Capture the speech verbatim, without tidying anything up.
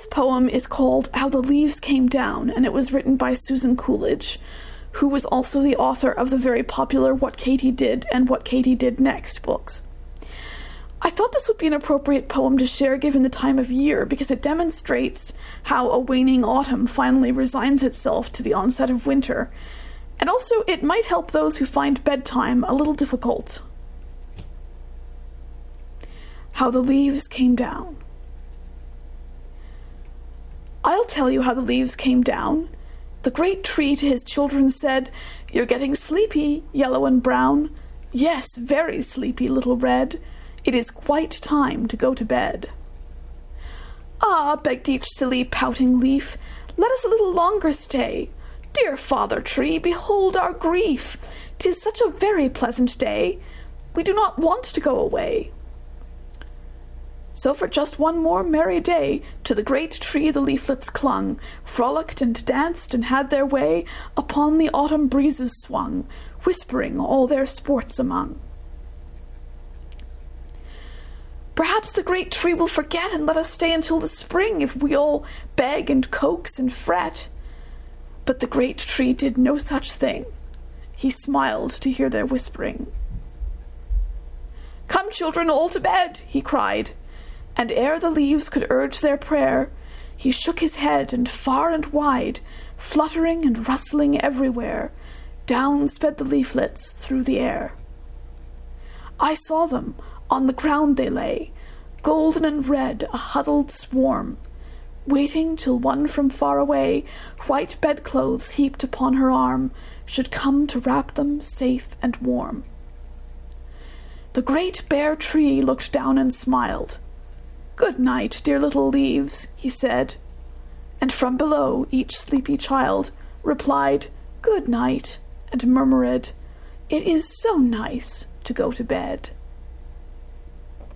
This poem is called How the Leaves Came Down, and it was written by Susan Coolidge, who was also the author of the very popular What Katy Did and What Katy Did Next books. I thought this would be an appropriate poem to share given the time of year because it demonstrates how a waning autumn finally resigns itself to the onset of winter, and also it might help those who find bedtime a little difficult. How the Leaves Came Down. I'll tell you how the leaves came down. The great tree to his children said, "You're getting sleepy, yellow and brown. Yes, very sleepy, little red. It is quite time to go to bed." "Ah," begged each silly, pouting leaf, "let us a little longer stay. Dear Father Tree, behold our grief. 'Tis such a very pleasant day. We do not want to go away." So for just one more merry day, to the great tree the leaflets clung, frolicked and danced and had their way, upon the autumn breezes swung, whispering all their sports among. Perhaps the great tree will forget and let us stay until the spring if we all beg and coax and fret. But the great tree did no such thing. He smiled to hear their whispering. "Come, children, all to bed," he cried. And ere the leaves could urge their prayer, he shook his head, and far and wide, fluttering and rustling everywhere, down sped the leaflets through the air. I saw them, on the ground they lay, golden and red, a huddled swarm, waiting till one from far away, white bedclothes heaped upon her arm, should come to wrap them safe and warm. The great bare tree looked down and smiled. "Good night, dear little leaves," he said, and from below each sleepy child replied, "Good night," and murmured, "It is so nice to go to bed."